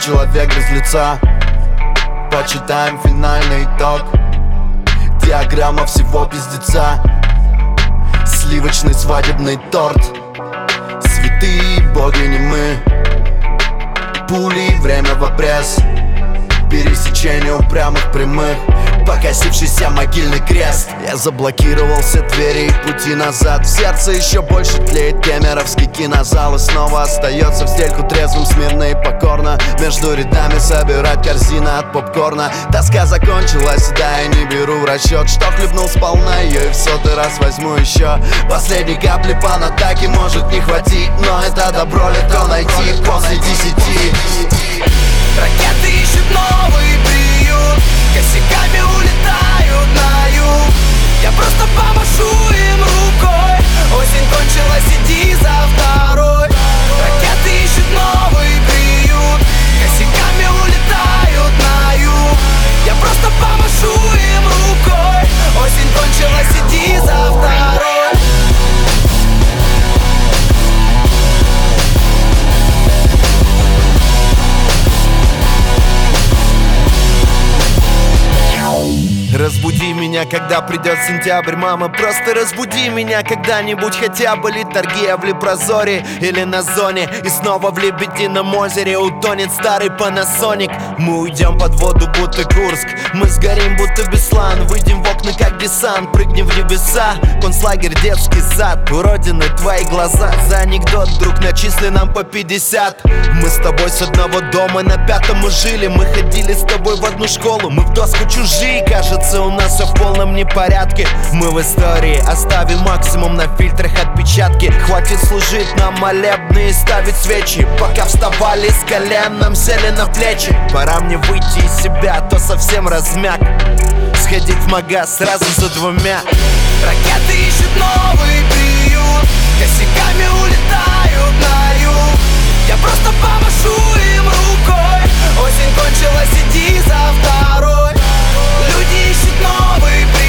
человек без лица. Почитаем финальный итог. Диаграмма всего пиздеца. Сливочный свадебный торт. Святые боги не мы. Пули, время в обрез. Пересечение упрямых прямых. Покосившийся могильный крест. Я заблокировал все двери и пути назад. В сердце еще больше тлеет кемеровский кинозал. И снова остается в стельку трезвым, смирно и покорно между рядами собирать корзины от попкорна. Тоска закончилась, да, я не беру в расчет, что хлебнул сполна ее и в сотый раз возьму еще. Последней капли панатаки может не хватить, но это добро легко найти после 10. Ракеты ищут новый приют, косяками улетают на юг. Я просто помашу им рукой. Осень кончилась, иди за второй. Ракеты ищут новый приют, косяками улетают на юг. Я просто помашу им рукой. Осень кончилась, иди за второй. Разбуди меня, когда придет сентябрь, мама, просто разбуди меня когда-нибудь. Хотя были торги в Лепрозоре или на зоне, и снова в Лебедином озере утонет старый Панасоник. Мы уйдем под воду, будто Курск. Мы сгорим, будто Беслан. Выйдем в окна, как десант, прыгнем в небеса. Концлагерь, детский сад, у родины твои глаза. За анекдот, друг, начисли нам по 50. Мы с тобой с одного дома, на 5-м мы жили. Мы ходили с тобой в одну школу. Мы в доску чужие, кажется, у нас все в полном непорядке. Мы в истории оставим максимум на фильтрах отпечатки. Хватит служить нам молебны и ставить свечи. Пока вставали с колен, нам сели на плечи. Пора мне выйти из себя, а то совсем размяк. Сходить в магаз сразу за 2. Ракеты ищут новый приют, косяками улетают на юг. Я просто помашу им рукой. Осень кончилась, иди за второй. Люди ищут новый приют.